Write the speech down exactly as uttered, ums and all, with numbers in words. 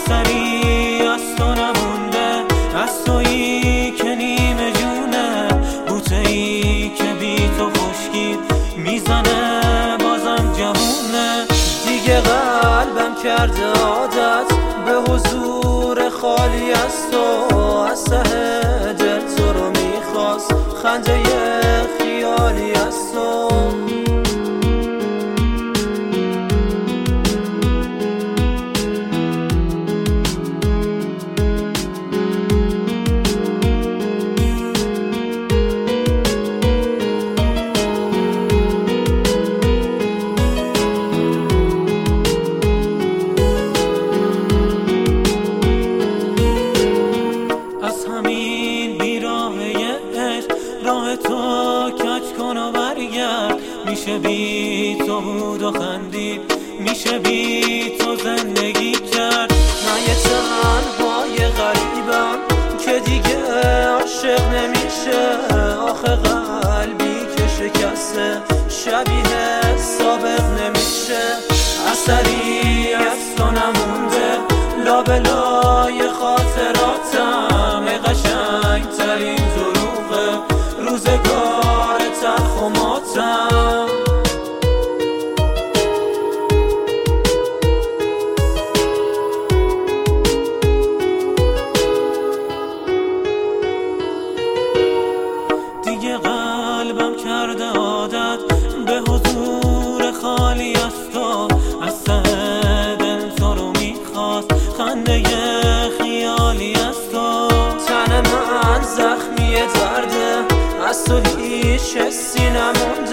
اثری از تو نمونده، از تویی که نیمه جونه، بوته‌ای که بی تو خشکی میزنه بازم جوونه. دیگه قلبم کرده عادت به حضور خالی از تو، از ته دل تو رو میخواست خنده خیالی از تو. راه تو کج کن و برگرد، میشه بی تو بود و خندید، میشه بی تو زندگی کرد. من یه تنهای غریبم که دیگه عاشق نمیشه، آخه قلبی که شکسته شبیه سابق نمیشه. اثری از تو نمونده لابلای خاطراتم، قشنگ ترین دروغ روزگار تلخ و ماتم. دیگه قلبم کرده عادت به حضور خالی از تو، از ته دل تو رو میخواست خنده خیالی از تو. تن من زخمی درده، از تو هیچ حسی نمونده.